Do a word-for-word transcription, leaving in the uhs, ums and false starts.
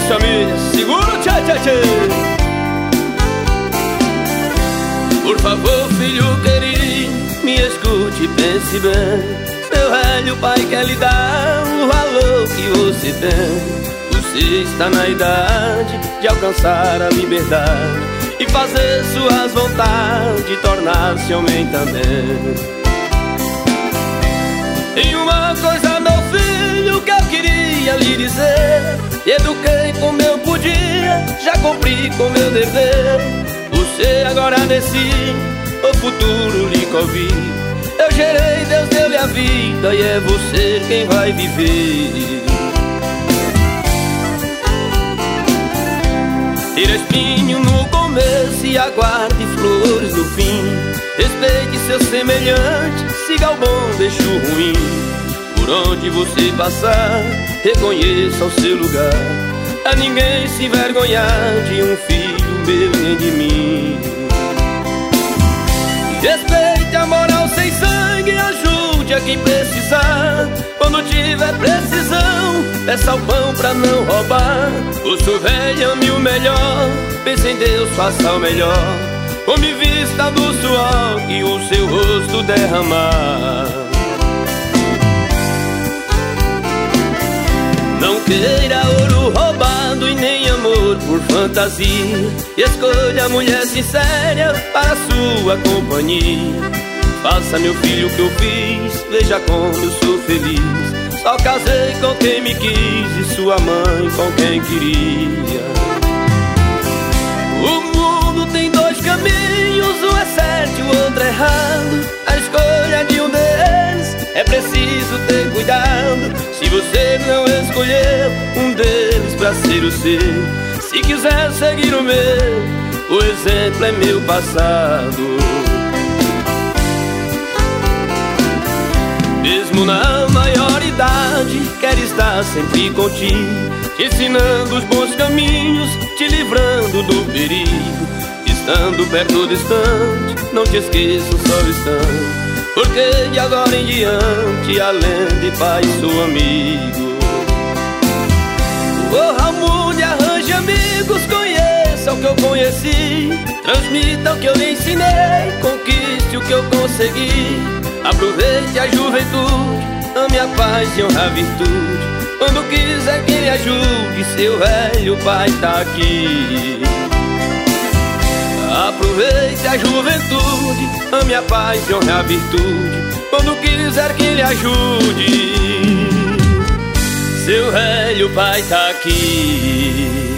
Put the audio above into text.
das famílias. Segura, tchê, tchê, tchê. Por favor, filho querido, me escute e pense bem. Seu velho pai quer lhe dar o valor que você tem. Você está na idade de alcançar a liberdade e fazer suas vontades, tornar-se homem também. Tem uma coisa, meu filho, que eu queria lhe dizer. Eduquei como eu podia, já cumpri com meu dever. Você agora decide, o futuro lhe convida. Eu gerei, Deus deu-lhe a vida e é você quem vai viver. Tira espinho no começo e aguarde flores no fim. Respeite seu semelhante, siga o bom, deixa o ruim. Por onde você passar, reconheça o seu lugar. A ninguém se envergonhar de um filho meu nem de mim. Respeite a moral sem sangue, ajude a quem precisar. Quando tiver precisão, peça o pão pra não roubar. O seu velho ame o melhor, pense em Deus, faça o melhor. Come vista do suor que o seu rosto derramar. Não queira ouro roubado e nem amor por fantasia. Escolha a mulher sincera para sua companhia. Faça, meu filho, o que eu fiz, veja como eu sou feliz. Só casei com quem me quis e sua mãe com quem queria. O mundo tem dois caminhos, um é certo e o outro é errado. A escolha de um deles é preciso ter cuidado. Se você não escolheu um deles pra ser o seu, se quiser seguir o meu, o exemplo é meu passado. Mesmo na maior idade, quero estar sempre contigo, te ensinando os bons caminhos, te livrando do perigo. Estando perto distante, não te esqueça só um instante, porque de agora em diante, além de pai, sou amigo. Ô Raimundo, arranje amigos, conheça o que eu conheci, transmita o que eu lhe ensinei, conquiste o que eu consegui. Aproveite a juventude, ame a paz e honra a virtude. Quando quiser que lhe ajude, seu velho pai tá aqui. Aproveite a juventude, ame a paz e honra a virtude. Quando quiser que lhe ajude, seu velho pai tá aqui.